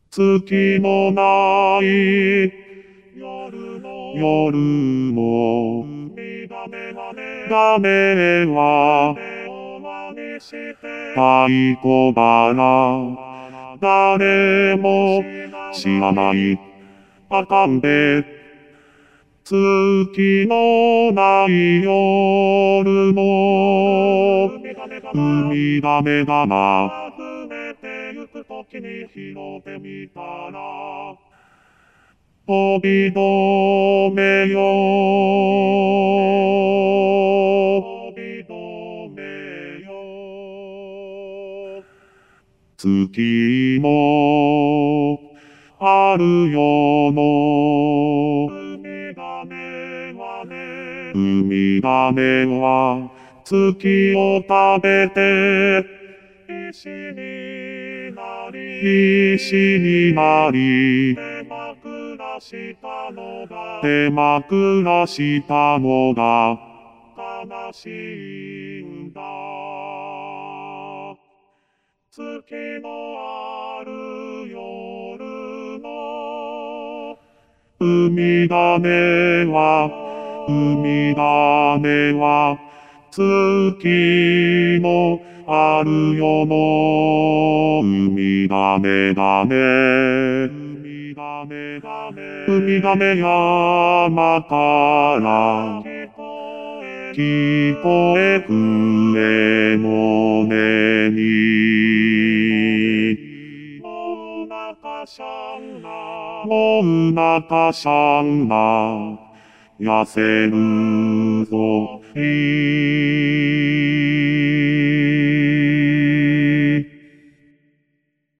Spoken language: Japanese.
月のない夜もダメは太鼓腹誰も知らない赤んべ月のない夜も海ダメだな溢れてゆく時に広げみたら飛び止めよ飛び止めよ月もあるよのウミガメは月を食べて石になり手枕したのが悲しいんだ月のある夜のウミガメは月のあるよのウミガメだねウミガメ山から聞こえ船の音にもう中シャンな痩せるぞ